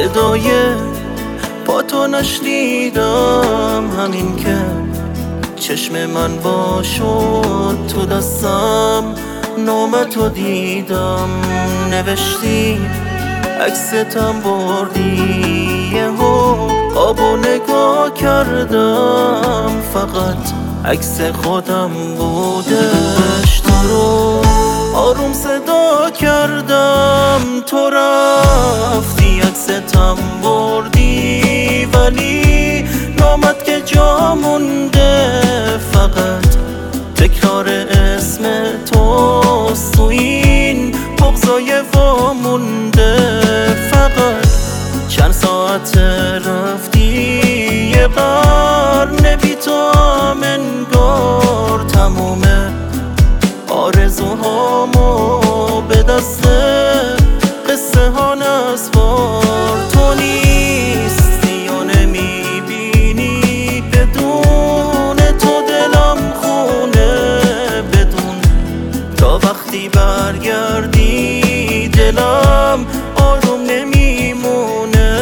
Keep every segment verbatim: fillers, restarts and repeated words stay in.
صدای پا تو نشنیدم، همین که چشم من با شد تو دستم، نامتو دیدم نوشتی عکستم بردی، یهو آبو نگاه کردم فقط عکس خودم بودش. تو رو آروم صدا کردم، تو رفتی عکستم بردی، ولی نامت که جا مونده فقط تکرار اسم توست تو این بغضای وامونده. فقط چند ساعت رفتی، یه قرن بی تو هم انگار تمومه آرزوهامو به دست قصه ها نسپار. تو نیستی و نمیبینی، بدون تو دلم خونه، بدون تا وقتی برگردی دلم آروم نمیمونه.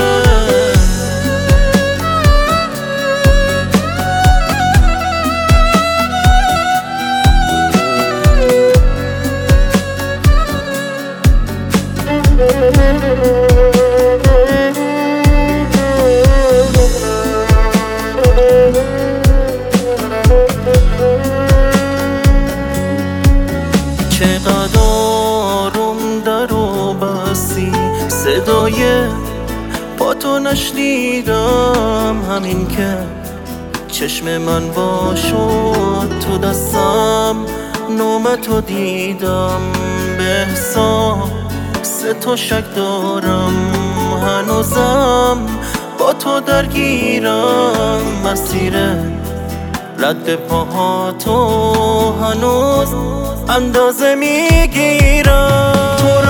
چقدر آروم در و بستی، صدای پا تو نشنیدم، همین که چشم من با شد تو دستم، نامتو دیدم به احساس تو شک دارم، هنوزم با تو درگیرم، مسیر رد پاهاتو هنوز اندازه میگیرم.